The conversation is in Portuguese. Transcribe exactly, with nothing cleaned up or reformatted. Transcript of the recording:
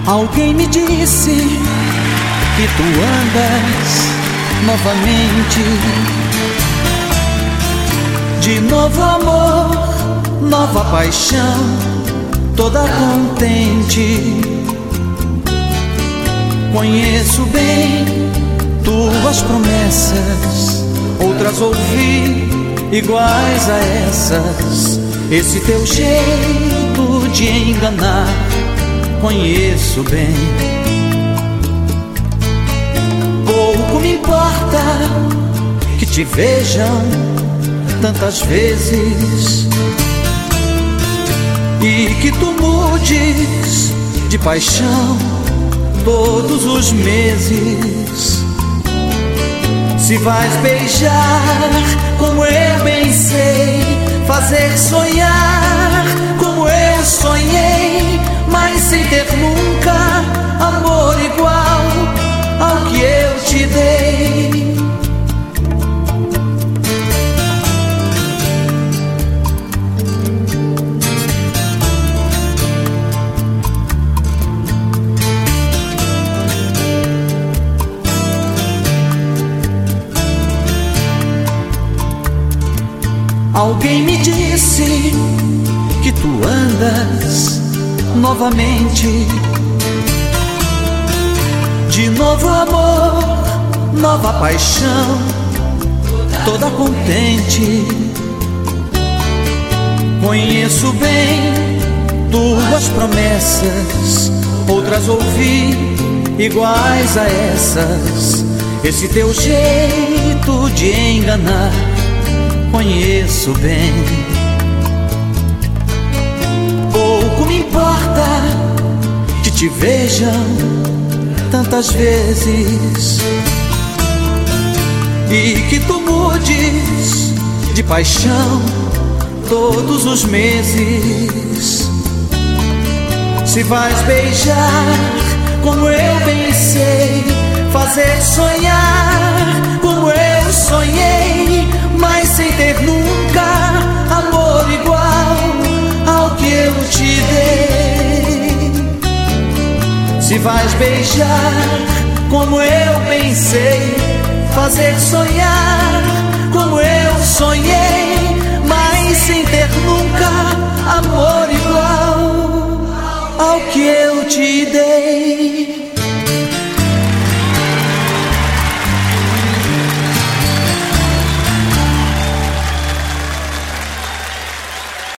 Alguém me disse que tu andas novamente. De novo amor, nova paixão, toda contente. Conheço bem tuas promessas, outras ouvi iguais a essas. Esse teu jeito de enganar, conheço bem. Pouco me importa que te vejam tantas vezes e que tu mudes de paixão todos os meses. Se vais beijar como eu bem sei, fazer sonhar como eu sonhei, mas sem ter nunca amor igual ao que eu te dei. Alguém me disse que tu andas novamente. De novo amor, nova paixão, toda contente. Conheço bem tuas promessas, outras ouvi iguais a essas. Esse teu jeito de enganar, conheço bem. Pouco me importa que te vejam tantas vezes e que tu mudes de paixão todos os meses. Se vais beijar como eu bem sei, fazer sonhar como eu sonhei, mas sem ter nunca amor igual ao que eu te dei. Se vais beijar como eu pensei, fazer sonhar como eu sonhei, mas sem ter nunca amor igual ao que eu te dei.